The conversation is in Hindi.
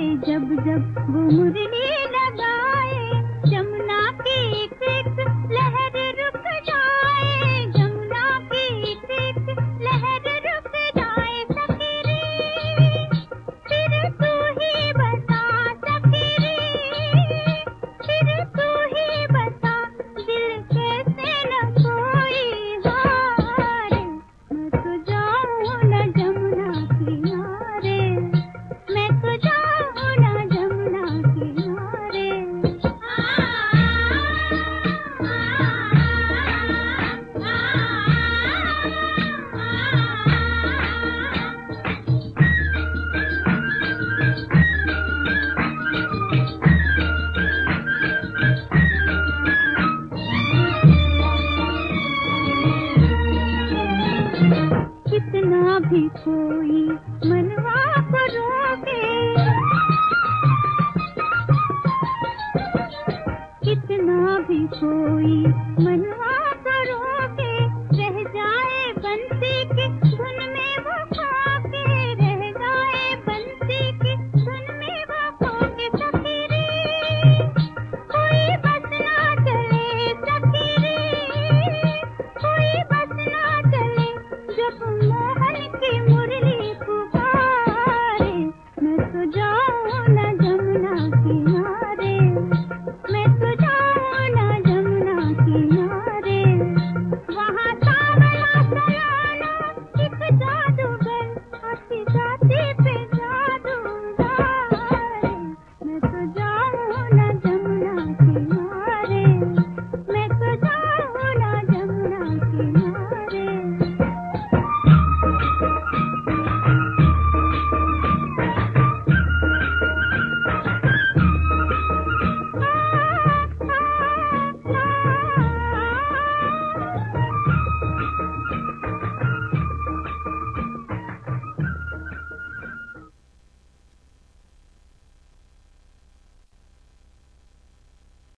जब जब वो मुरली लगाए, जमुना की एक एक लहर रुक जाए, जमुना की एक एक लहर रुक जाए। सखी फिर तू ही बता, सखी फिर तू ही बता, दिल कैसे न कोई हारे। मैं तो जाऊं न जमुना किनारे, मैं तो जाऊं न जमुना किनारे। कितना भी कोई मनवा को रोके, कितना भी कोई मनवा को रोके, रह जाए बंसी की धुन